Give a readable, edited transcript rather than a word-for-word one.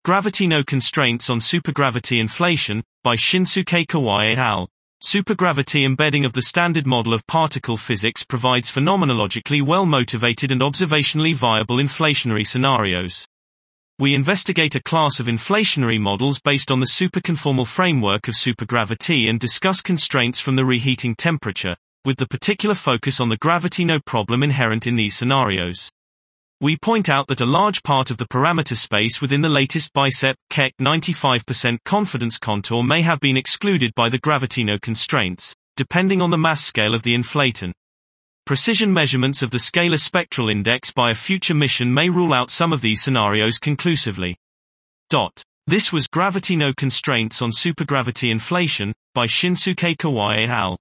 Gravity No Constraints on Supergravity Inflation, by Shinsuke Kawai et al. Supergravity embedding of the Standard Model of Particle Physics provides phenomenologically well-motivated and observationally viable inflationary scenarios. We investigate a class of inflationary models based on the superconformal framework of supergravity and discuss constraints from the reheating temperature, with the particular focus on the gravity no problem inherent in these scenarios. We point out that a large part of the parameter space within the latest BICEP Keck 95% confidence contour may have been excluded by the gravity no constraints, depending on the mass scale of the inflaton. Precision measurements of the scalar spectral index by a future mission may rule out some of these scenarios conclusively. This was Gravity No Constraints on Supergravity Inflation, by Shinsuke Kawai et al.